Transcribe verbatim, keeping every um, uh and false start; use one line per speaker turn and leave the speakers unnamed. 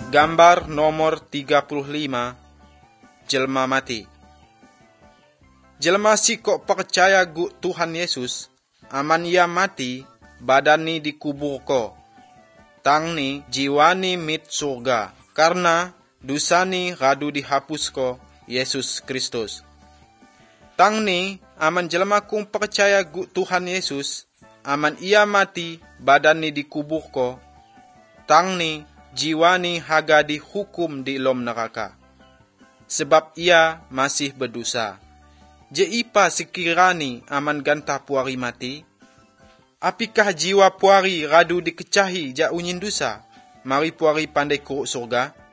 Gambar nomor tiga puluh lima, jelma mati. Jelma si kok percaya gu Tuhan Yesus, aman ia mati, badan ni dikubur ko. Tang ni jiwa ni mit surga, karena dosa ni radu dihapus ko Yesus Kristus. Tang ni aman jelma kung percaya gu Tuhan Yesus, aman ia mati, badan ni dikubur ko. Tang ni jiwa ni haga dihukum di lom neraka, sebab ia masih berdosa. Je ipa sekirani aman gantah puari mati? Apikah jiwa puari radu dikecahi ja unyin dosa? Mari puari pandai kuruk surga?